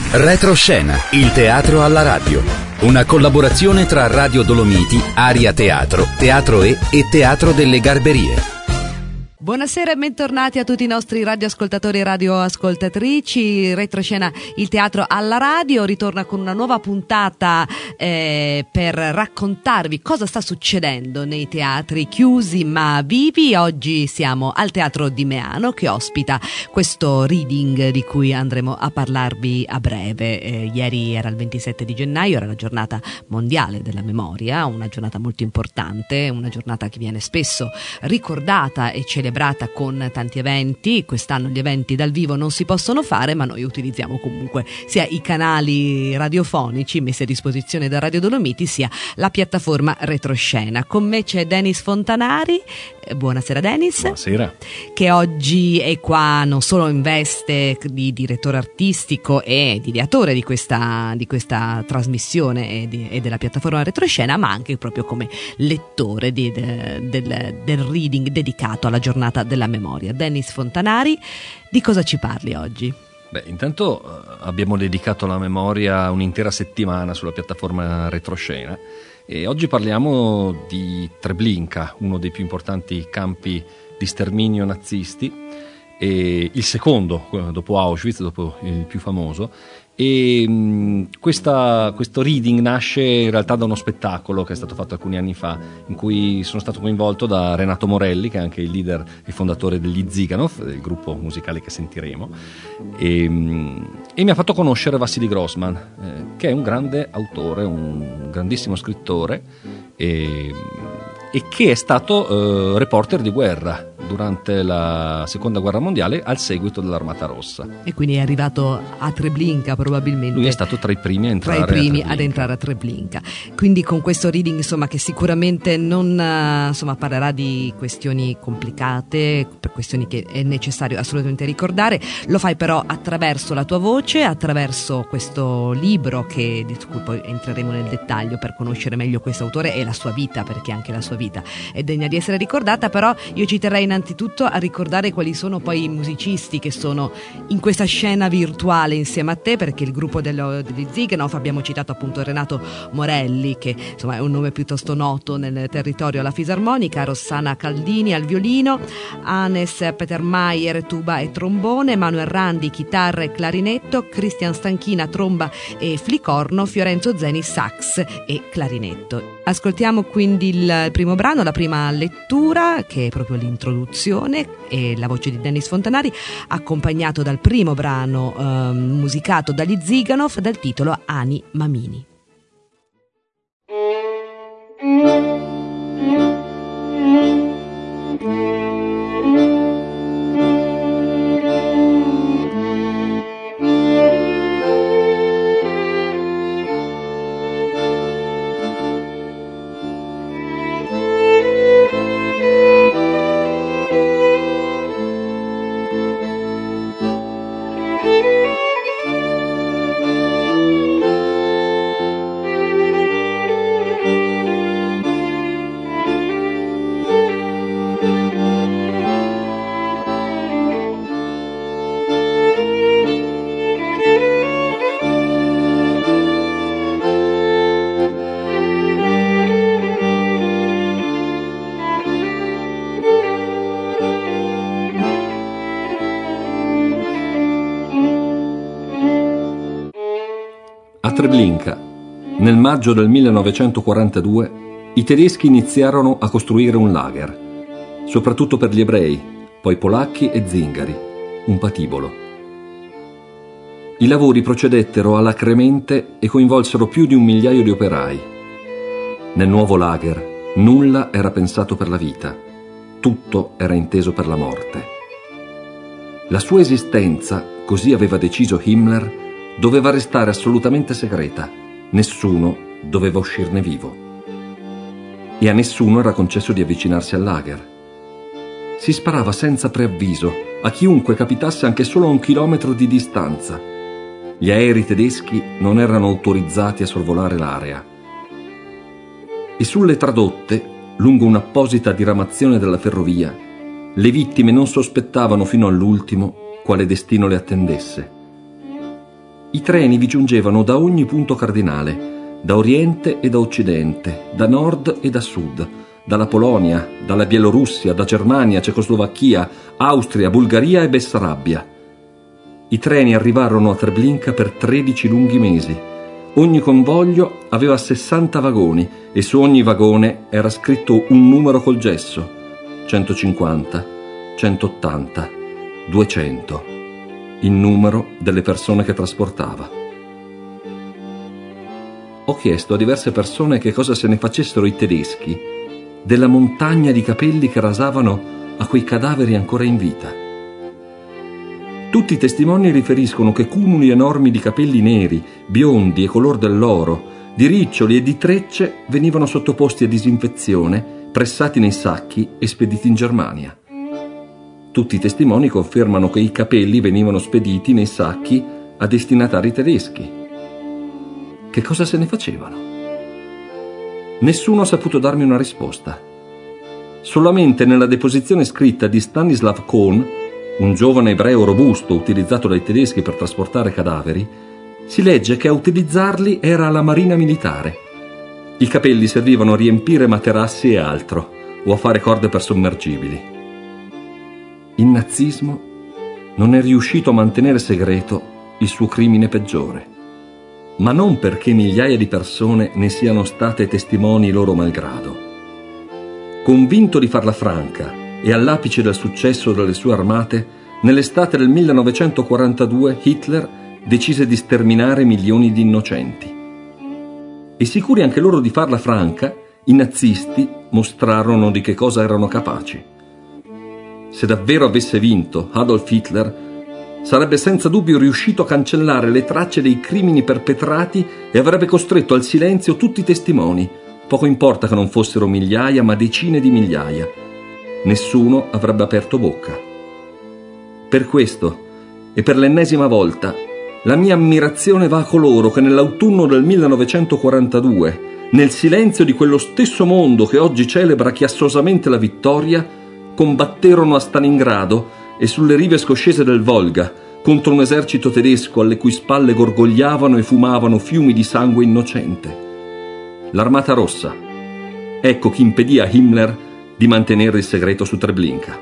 Retroscena, il teatro alla radio. Una collaborazione tra Radio Dolomiti, Aria Teatro, Teatro E e Teatro delle Garberie. Buonasera e bentornati a tutti i nostri radioascoltatori e radioascoltatrici. Retroscena, il teatro alla radio, ritorna con una nuova puntata per raccontarvi cosa sta succedendo nei teatri chiusi ma vivi. Oggi siamo al Teatro di Meano, che ospita questo reading di cui andremo a parlarvi a breve. Ieri era il 27 di gennaio, era la giornata mondiale della memoria, una giornata molto importante, una giornata che viene spesso ricordata e celebrata con tanti eventi. Quest'anno gli eventi dal vivo non si possono fare, ma noi utilizziamo comunque sia i canali radiofonici messi a disposizione da Radio Dolomiti, sia la piattaforma Retroscena. Con me c'è Denis Fontanari. Buonasera Denis. Buonasera. Che oggi è qua non solo in veste di direttore artistico e di ideatore di questa trasmissione e della piattaforma Retroscena, ma anche proprio come lettore del reading dedicato alla giornata della memoria. Denis Fontanari, di cosa ci parli oggi? Beh, intanto abbiamo dedicato alla memoria un'intera settimana sulla piattaforma Retroscena e oggi parliamo di Treblinka, uno dei più importanti campi di sterminio nazisti, e il secondo dopo Auschwitz, dopo il più famoso. E questo reading nasce in realtà da uno spettacolo che è stato fatto alcuni anni fa, in cui sono stato coinvolto da Renato Morelli, che è anche il leader e fondatore degli Ziganov, del gruppo musicale che sentiremo, e mi ha fatto conoscere Vassili Grossman, che è un grande autore, un grandissimo scrittore, e che è stato reporter di guerra durante la seconda guerra mondiale al seguito dell'Armata Rossa. E quindi è arrivato a Treblinka probabilmente. Lui è stato tra i primi a entrare a Treblinka. Quindi con questo reading, insomma, che sicuramente non parlerà di questioni complicate, per questioni che è necessario assolutamente ricordare, lo fai però attraverso la tua voce, attraverso questo libro di cui poi entreremo nel dettaglio per conoscere meglio questo autore e la sua vita, perché anche la sua vita è degna di essere ricordata. Però io ci terrei innanzitutto a ricordare quali sono poi i musicisti che sono in questa scena virtuale insieme a te, perché il gruppo degli Ziganov, abbiamo citato appunto Renato Morelli, che insomma è un nome piuttosto noto nel territorio, alla fisarmonica, Rossana Caldini al violino, Hannes Petermeier tuba e trombone, Manuel Randi chitarra e clarinetto, Christian Stanchina tromba e flicorno, Fiorenzo Zeni sax e clarinetto. Ascoltiamo quindi il primo brano, la prima lettura, che è proprio l'introduzione, e la voce di Denis Fontanari, accompagnato dal primo brano musicato dagli Ziganov dal titolo Ani Mamini. A Treblinka, nel maggio del 1942, i tedeschi iniziarono a costruire un lager, soprattutto per gli ebrei, poi polacchi e zingari, un patibolo. I lavori procedettero alacremente e coinvolsero più di 1 migliaio di operai. Nel nuovo lager nulla era pensato per la vita, tutto era inteso per la morte. La sua esistenza, così aveva deciso Himmler, doveva restare assolutamente segreta, nessuno doveva uscirne vivo. E a nessuno era concesso di avvicinarsi al lager. Si sparava senza preavviso a chiunque capitasse anche solo a 1 chilometro di distanza. Gli aerei tedeschi non erano autorizzati a sorvolare l'area. E sulle tradotte, lungo un'apposita diramazione della ferrovia, le vittime non sospettavano fino all'ultimo quale destino le attendesse. I treni vi giungevano da ogni punto cardinale, da oriente e da occidente, da nord e da sud, dalla Polonia, dalla Bielorussia, da Germania, Cecoslovacchia, Austria, Bulgaria e Bessarabia. I treni arrivarono a Treblinka per 13 lunghi mesi. Ogni convoglio aveva 60 vagoni e su ogni vagone era scritto un numero col gesso: 150, 180, 200, il numero delle persone che trasportava. Ho chiesto a diverse persone che cosa se ne facessero i tedeschi della montagna di capelli che rasavano a quei cadaveri ancora in vita. Tutti i testimoni riferiscono che cumuli enormi di capelli neri, biondi e color dell'oro, di riccioli e di trecce venivano sottoposti a disinfezione, pressati nei sacchi e spediti in Germania. Tutti i testimoni confermano che i capelli venivano spediti nei sacchi a destinatari tedeschi. Che cosa se ne facevano? Nessuno ha saputo darmi una risposta. Solamente nella deposizione scritta di Stanislav Kohn, un giovane ebreo robusto utilizzato dai tedeschi per trasportare cadaveri, si legge che a utilizzarli era la marina militare. I capelli servivano a riempire materassi e altro, o a fare corde per sommergibili. Il nazismo non è riuscito a mantenere segreto il suo crimine peggiore, ma non perché migliaia di persone ne siano state testimoni loro malgrado. Convinto di farla franca e all'apice del successo delle sue armate, nell'estate del 1942 Hitler decise di sterminare milioni di innocenti. E sicuri anche loro di farla franca, i nazisti mostrarono di che cosa erano capaci. Se davvero avesse vinto Adolf Hitler, sarebbe senza dubbio riuscito a cancellare le tracce dei crimini perpetrati e avrebbe costretto al silenzio tutti i testimoni, poco importa che non fossero migliaia ma decine di migliaia. Nessuno avrebbe aperto bocca. Per questo, e per l'ennesima volta, la mia ammirazione va a coloro che nell'autunno del 1942, nel silenzio di quello stesso mondo che oggi celebra chiassosamente la vittoria, combatterono a Stalingrado e sulle rive scoscese del Volga contro un esercito tedesco alle cui spalle gorgogliavano e fumavano fiumi di sangue innocente. L'Armata Rossa. Ecco chi impedì a Himmler di mantenere il segreto su Treblinka.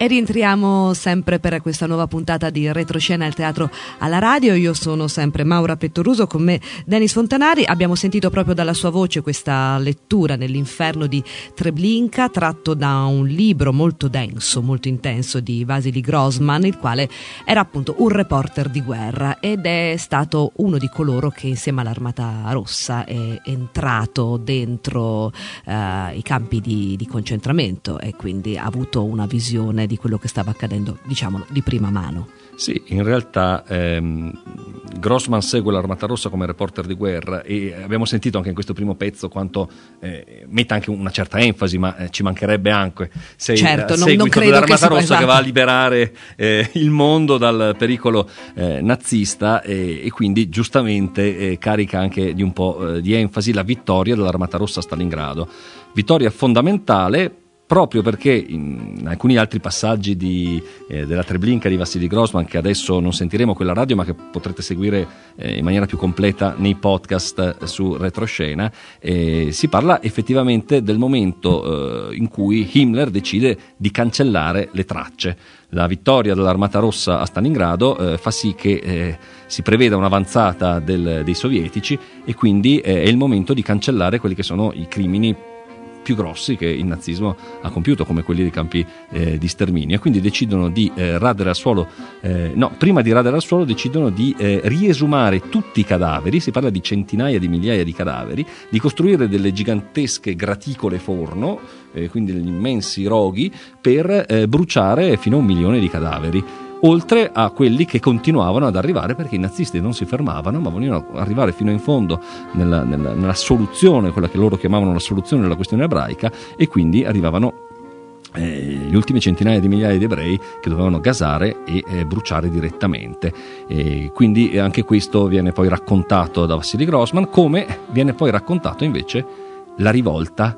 E rientriamo sempre per questa nuova puntata di Retroscena al teatro alla radio. Io sono sempre Maura Pettoruso, con me Denis Fontanari. Abbiamo sentito proprio dalla sua voce questa lettura nell'inferno di Treblinka, tratto da un libro molto denso, molto intenso di Vasily Grossman, il quale era appunto un reporter di guerra ed è stato uno di coloro che insieme all'Armata Rossa è entrato dentro i campi di concentramento e quindi ha avuto una visione di quello che stava accadendo, diciamolo, di prima mano. Sì, in realtà Grossman segue l'Armata Rossa come reporter di guerra e abbiamo sentito anche in questo primo pezzo quanto metta anche una certa enfasi, ma ci mancherebbe anche. Certo, non credo dell'Armata Rossa che va a liberare il mondo dal pericolo nazista e quindi giustamente carica anche di un po' di enfasi la vittoria dell'Armata Rossa a Stalingrado. Vittoria fondamentale proprio perché in alcuni altri passaggi della Treblinka di Vasily Grossman, che adesso non sentiremo quella radio ma che potrete seguire in maniera più completa nei podcast su Retroscena, si parla effettivamente del momento in cui Himmler decide di cancellare le tracce. La vittoria dell'Armata Rossa a Stalingrado fa sì che si preveda un'avanzata dei sovietici e quindi è il momento di cancellare quelli che sono i crimini più grossi che il nazismo ha compiuto, come quelli dei campi di sterminio, e quindi decidono di radere al suolo, prima di radere al suolo decidono di riesumare tutti i cadaveri, si parla di centinaia di migliaia di cadaveri, di costruire delle gigantesche graticole forno, quindi degli immensi roghi, per bruciare fino a 1 milione di cadaveri, oltre a quelli che continuavano ad arrivare, perché i nazisti non si fermavano ma volevano arrivare fino in fondo nella soluzione, quella che loro chiamavano la soluzione della questione ebraica, e quindi arrivavano gli ultimi centinaia di migliaia di ebrei che dovevano gasare e bruciare direttamente. Quindi anche questo viene poi raccontato da Vasily Grossman, come viene poi raccontato invece la rivolta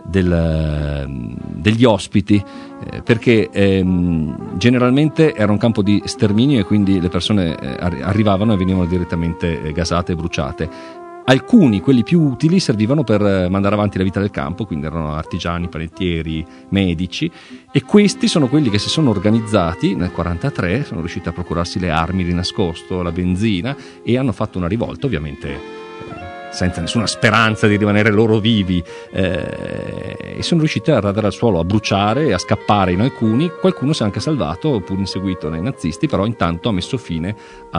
degli ospiti, perché generalmente era un campo di sterminio e quindi le persone arrivavano e venivano direttamente gasate e bruciate. Alcuni, quelli più utili, servivano per mandare avanti la vita del campo, quindi erano artigiani, panettieri, medici, e questi sono quelli che si sono organizzati nel 1943, sono riusciti a procurarsi le armi di nascosto, la benzina, e hanno fatto una rivolta, ovviamente senza nessuna speranza di rimanere loro vivi, e sono riusciti a radere al suolo, a bruciare e a scappare in alcuni. Qualcuno si è anche salvato, pur inseguito dai nazisti, però intanto ha messo fine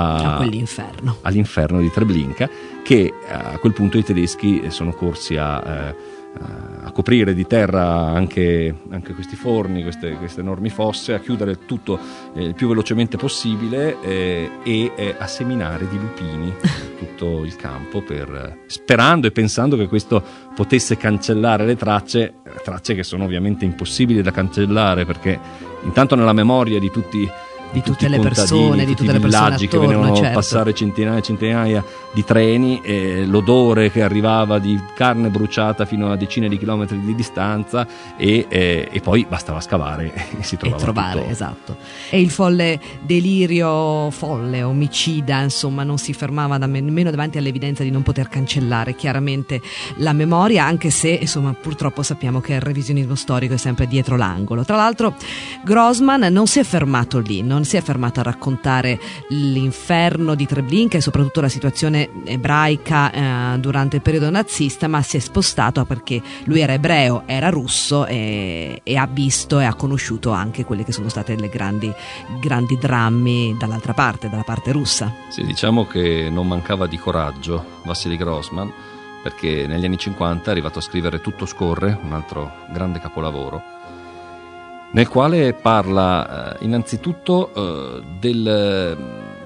all'inferno di Treblinka, che a quel punto i tedeschi sono corsi a coprire di terra anche questi forni, queste enormi fosse, a chiudere tutto il più velocemente possibile e a seminare di lupini tutto il campo, sperando e pensando che questo potesse cancellare le tracce che sono ovviamente impossibili da cancellare, perché intanto nella memoria di tutte le persone, di tutte le villaggi che venivano a passare centinaia e centinaia di treni, l'odore che arrivava di carne bruciata fino a decine di chilometri di distanza, e poi bastava scavare e si trovava tutto. Esatto. E il folle delirio omicida, insomma, non si fermava nemmeno davanti all'evidenza di non poter cancellare chiaramente la memoria, anche se insomma purtroppo sappiamo che il revisionismo storico è sempre dietro l'angolo. Tra l'altro Grossman non si è fermato lì, non si è fermato a raccontare l'inferno di Treblinka e soprattutto la situazione ebraica durante il periodo nazista, ma si è spostato, perché lui era ebreo, era russo, e ha visto e ha conosciuto anche quelle che sono state le grandi drammi dalla parte russa. Sì, diciamo che non mancava di coraggio Vasily Grossman, perché negli anni 50 è arrivato a scrivere Tutto scorre, un altro grande capolavoro, nel quale parla innanzitutto delle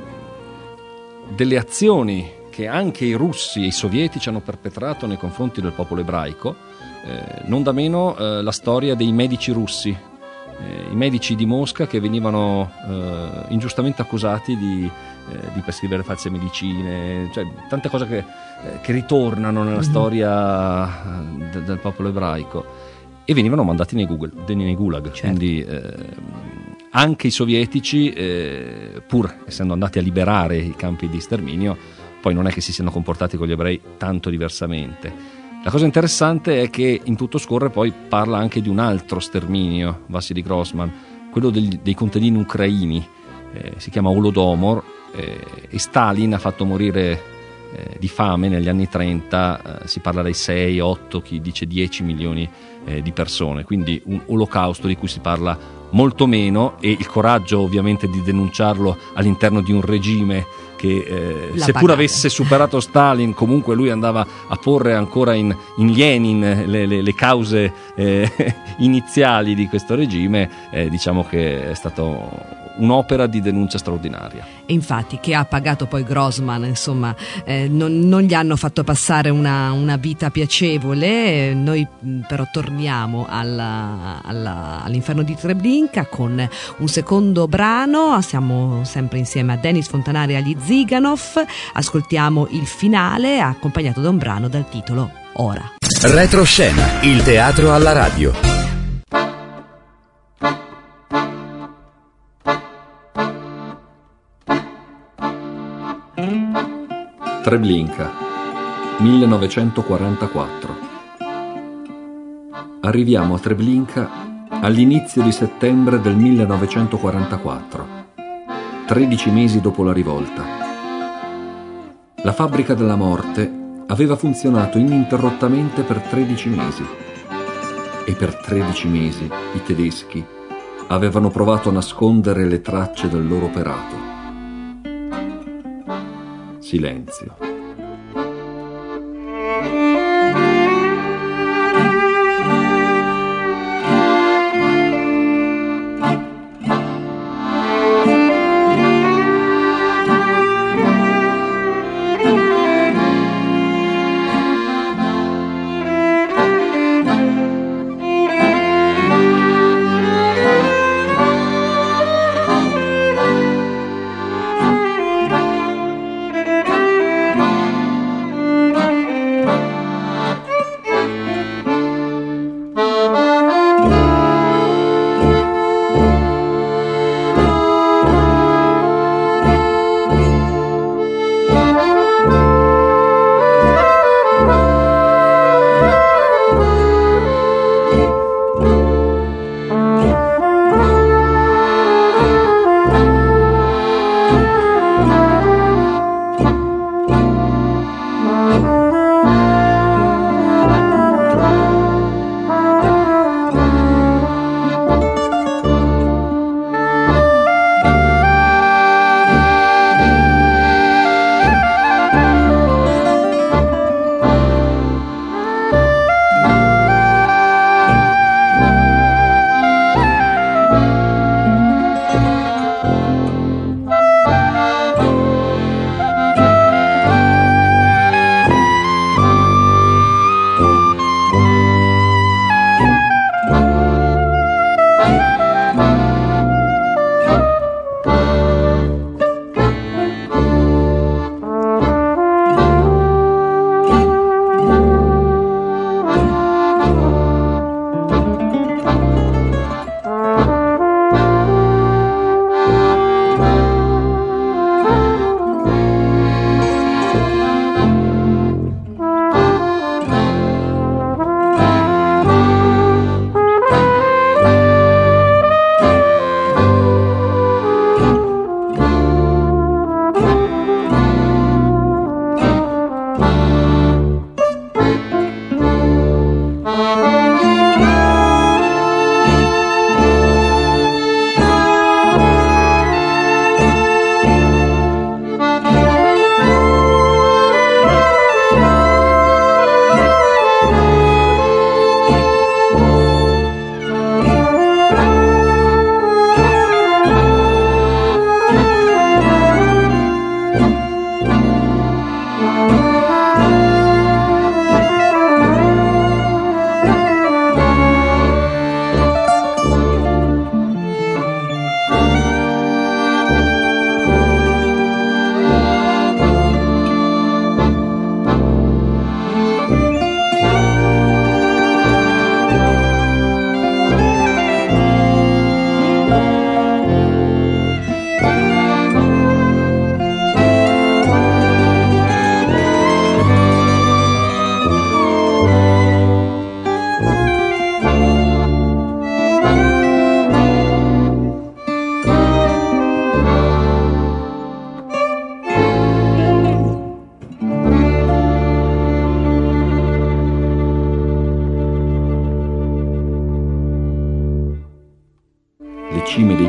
azioni che anche i russi e i sovietici hanno perpetrato nei confronti del popolo ebraico, non da meno la storia dei medici russi, i medici di Mosca che venivano ingiustamente accusati di prescrivere false medicine, cioè tante cose che ritornano nella storia del popolo ebraico, e venivano mandati nei gulag. Certo. Quindi anche i sovietici, pur essendo andati a liberare i campi di sterminio, poi non è che si siano comportati con gli ebrei tanto diversamente. La cosa interessante è che in Tutto scorre poi parla anche di un altro sterminio, Vasily Grossman, quello dei contadini ucraini, si chiama Holodomor, e Stalin ha fatto morire di fame negli anni 30, si parla dei 6, 8, chi dice 10 milioni di persone, quindi un olocausto di cui si parla molto meno, e il coraggio ovviamente di denunciarlo all'interno di un regime che seppur avesse superato Stalin, comunque lui andava a porre ancora in Lenin le cause iniziali di questo regime. Diciamo che è stato un'opera di denuncia straordinaria. E infatti, che ha pagato poi Grossman, insomma, non gli hanno fatto passare una vita piacevole. Noi però torniamo all'inferno di Treblinka con un secondo brano. Siamo sempre insieme a Denis Fontanari e agli Ziganov. Ascoltiamo il finale, accompagnato da un brano dal titolo Ora. Retroscena, il teatro alla radio. Treblinka, 1944. Arriviamo a Treblinka all'inizio di settembre del 1944, 13 mesi dopo la rivolta. La fabbrica della morte aveva funzionato ininterrottamente per 13 mesi e per 13 mesi i tedeschi avevano provato a nascondere le tracce del loro operato. Silenzio.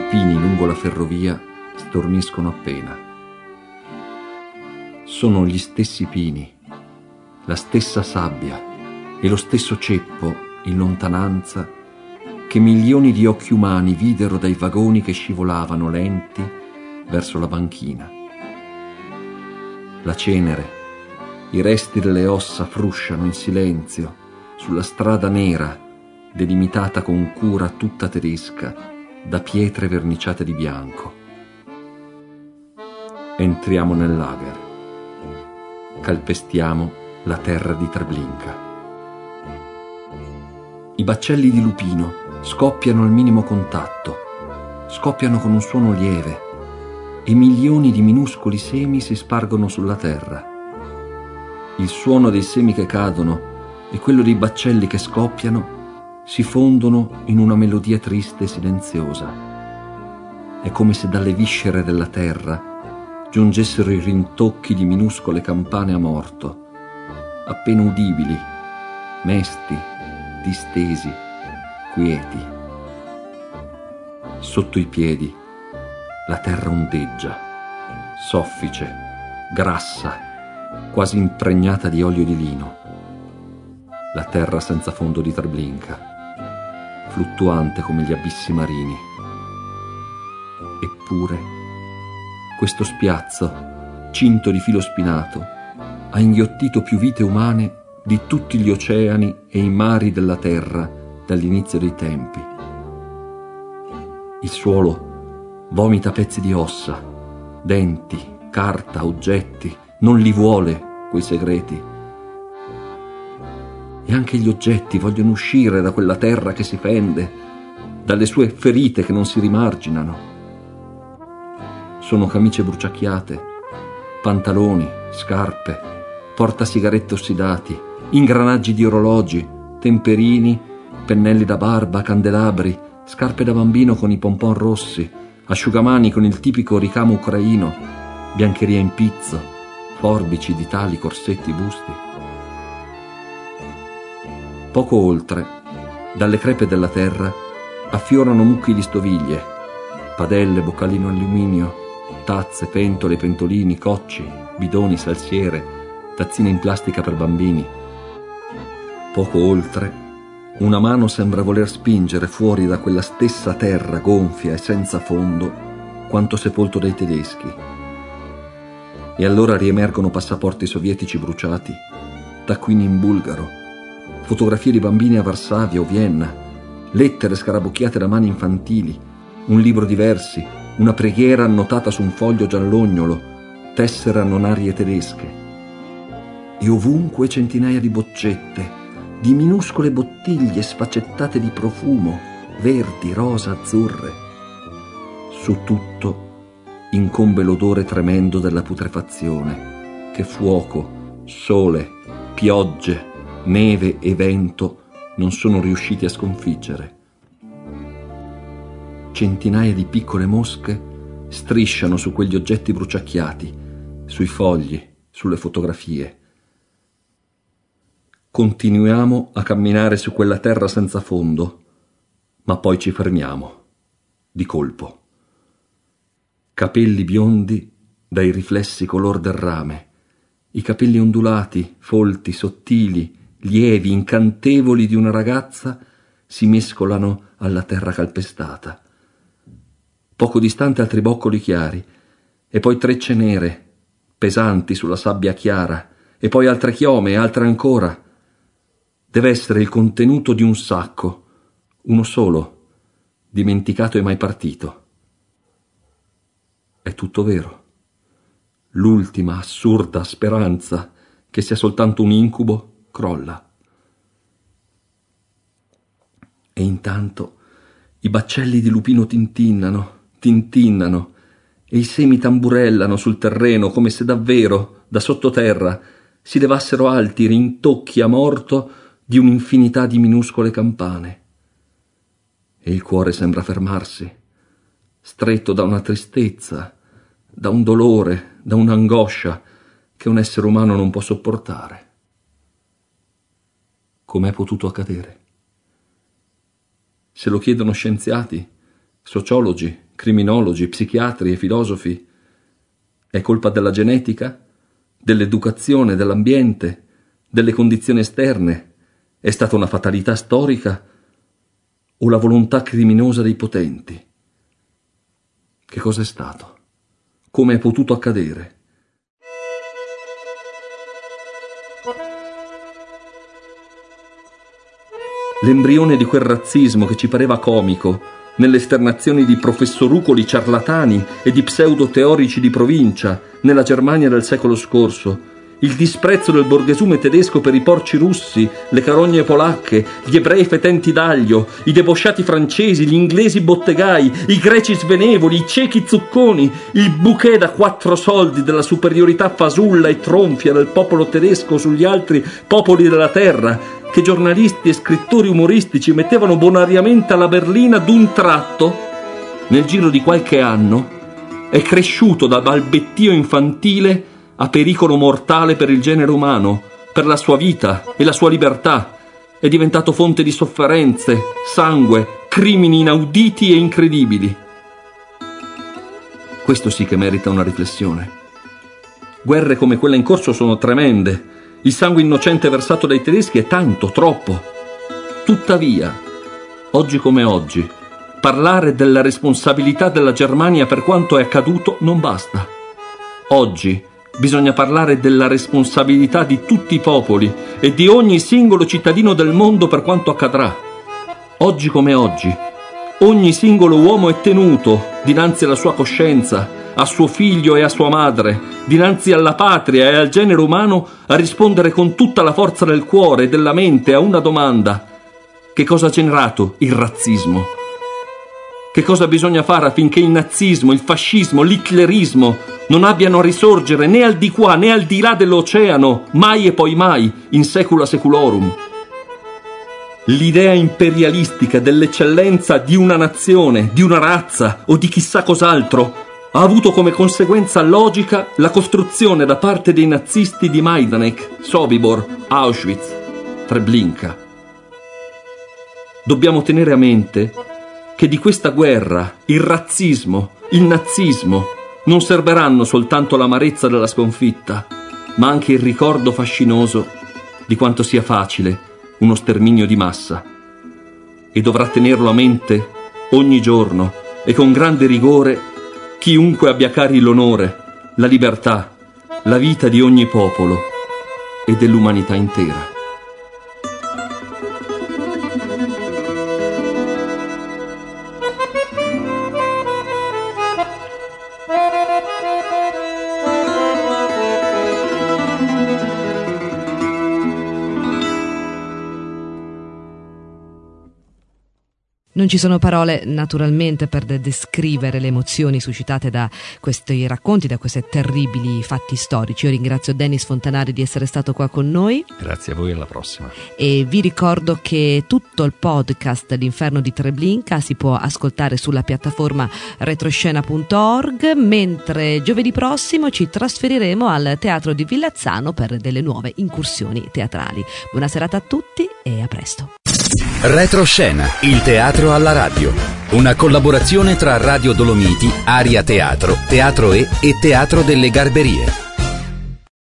pini lungo la ferrovia stormiscono appena. Sono gli stessi pini, la stessa sabbia e lo stesso ceppo in lontananza che milioni di occhi umani videro dai vagoni che scivolavano lenti verso la banchina. La cenere, i resti delle ossa frusciano in silenzio sulla strada nera delimitata con cura tutta tedesca da pietre verniciate di bianco. Entriamo nel lager. Calpestiamo la terra di Treblinka. I baccelli di lupino scoppiano al minimo contatto, scoppiano con un suono lieve e milioni di minuscoli semi si spargono sulla terra. Il suono dei semi che cadono e quello dei baccelli che scoppiano si fondono in una melodia triste e silenziosa. È come se dalle viscere della terra giungessero i rintocchi di minuscole campane a morto, appena udibili, mesti, distesi, quieti. Sotto i piedi la terra ondeggia, soffice, grassa, quasi impregnata di olio di lino. La terra senza fondo di Treblinka, fluttuante come gli abissi marini. Eppure, questo spiazzo, cinto di filo spinato, ha inghiottito più vite umane di tutti gli oceani e i mari della terra dall'inizio dei tempi. Il suolo vomita pezzi di ossa, denti, carta, oggetti, non li vuole quei segreti. E anche gli oggetti vogliono uscire da quella terra che si fende, dalle sue ferite che non si rimarginano. Sono camicie bruciacchiate, pantaloni, scarpe, portasigarette ossidati, ingranaggi di orologi, temperini, pennelli da barba, candelabri, scarpe da bambino con i pompon rossi, asciugamani con il tipico ricamo ucraino, biancheria in pizzo, forbici, ditali, corsetti, busti. Poco oltre, dalle crepe della terra, affiorano mucchi di stoviglie, padelle, boccali in alluminio, tazze, pentole, pentolini, cocci, bidoni, salsiere, tazzine in plastica per bambini. Poco oltre, una mano sembra voler spingere fuori da quella stessa terra gonfia e senza fondo quanto sepolto dai tedeschi. E allora riemergono passaporti sovietici bruciati, taccuini in bulgaro, fotografie di bambini a Varsavia o Vienna, lettere scarabocchiate da mani infantili, un libro di versi, una preghiera annotata su un foglio giallognolo, tessere annonarie tedesche. E ovunque centinaia di boccette, di minuscole bottiglie sfaccettate di profumo, verdi, rosa, azzurre. Su tutto incombe l'odore tremendo della putrefazione che fuoco, sole, piogge, neve e vento non sono riusciti a sconfiggere. Centinaia di piccole mosche strisciano su quegli oggetti bruciacchiati, sui fogli, sulle fotografie. Continuiamo a camminare su quella terra senza fondo, ma poi ci fermiamo, di colpo. Capelli biondi dai riflessi color del rame, i capelli ondulati, folti, sottili, lievi, incantevoli di una ragazza si mescolano alla terra calpestata. Poco distante altri boccoli chiari, e poi trecce nere, pesanti sulla sabbia chiara, e poi altre chiome e altre ancora. Deve essere il contenuto di un sacco, uno solo, dimenticato e mai partito. È tutto vero. L'ultima assurda speranza che sia soltanto un incubo crolla. E intanto i baccelli di lupino tintinnano, e i semi tamburellano sul terreno come se davvero, da sottoterra, si levassero alti rintocchi a morto di un'infinità di minuscole campane. E il cuore sembra fermarsi, stretto da una tristezza, da un dolore, da un'angoscia che un essere umano non può sopportare. Com'è potuto accadere? Se lo chiedono scienziati, sociologi, criminologi, psichiatri e filosofi? È colpa della genetica, dell'educazione, dell'ambiente, delle condizioni esterne? È stata una fatalità storica o la volontà criminosa dei potenti? Che cosa è stato? Come è potuto accadere? L'embrione di quel razzismo che ci pareva comico nelle esternazioni di professorucoli ciarlatani e di pseudo-teorici di provincia nella Germania del secolo scorso, il disprezzo del borghesume tedesco per i porci russi, le carogne polacche, gli ebrei fetenti d'aglio, i debosciati francesi, gli inglesi bottegai, i greci svenevoli, i cechi zucconi, il bouquet da 4 soldi della superiorità fasulla e tronfia del popolo tedesco sugli altri popoli della terra, che giornalisti e scrittori umoristici mettevano bonariamente alla berlina d'un tratto, nel giro di qualche anno, è cresciuto da balbettio infantile a pericolo mortale per il genere umano, per la sua vita e la sua libertà. È diventato fonte di sofferenze, sangue, crimini inauditi e incredibili. Questo sì che merita una riflessione. Guerre come quella in corso sono tremende. Il sangue innocente versato dai tedeschi è tanto, troppo. Tuttavia, oggi come oggi, parlare della responsabilità della Germania per quanto è accaduto non basta. Oggi bisogna parlare della responsabilità di tutti i popoli e di ogni singolo cittadino del mondo per quanto accadrà. Oggi come oggi, ogni singolo uomo è tenuto, dinanzi alla sua coscienza, a suo figlio e a sua madre, dinanzi alla patria e al genere umano, a rispondere con tutta la forza del cuore e della mente a una domanda: che cosa ha generato il razzismo? Che cosa bisogna fare affinché il nazismo, il fascismo, l'hitlerismo non abbiano a risorgere né al di qua né al di là dell'oceano, mai e poi mai, in secula seculorum? L'idea imperialistica dell'eccellenza di una nazione, di una razza o di chissà cos'altro ha avuto come conseguenza logica la costruzione da parte dei nazisti di Majdanek, Sobibor, Auschwitz, Treblinka. Dobbiamo tenere a mente che di questa guerra il razzismo, il nazismo non serberanno soltanto l'amarezza della sconfitta, ma anche il ricordo fascinoso di quanto sia facile uno sterminio di massa. E dovrà tenerlo a mente ogni giorno e con grande rigore chiunque abbia cari l'onore, la libertà, la vita di ogni popolo e dell'umanità intera. Non ci sono parole naturalmente per descrivere le emozioni suscitate da questi racconti, da questi terribili fatti storici. Io ringrazio Denis Fontanari di essere stato qua con noi. Grazie a voi, alla prossima. E vi ricordo che tutto il podcast L'Inferno di Treblinka si può ascoltare sulla piattaforma retroscena.org, mentre giovedì prossimo ci trasferiremo al Teatro di Villazzano per delle nuove incursioni teatrali. Buona serata a tutti e a presto. Retroscena, il teatro alla radio. Una collaborazione tra Radio Dolomiti, Aria Teatro, Teatro E e Teatro delle Garberie.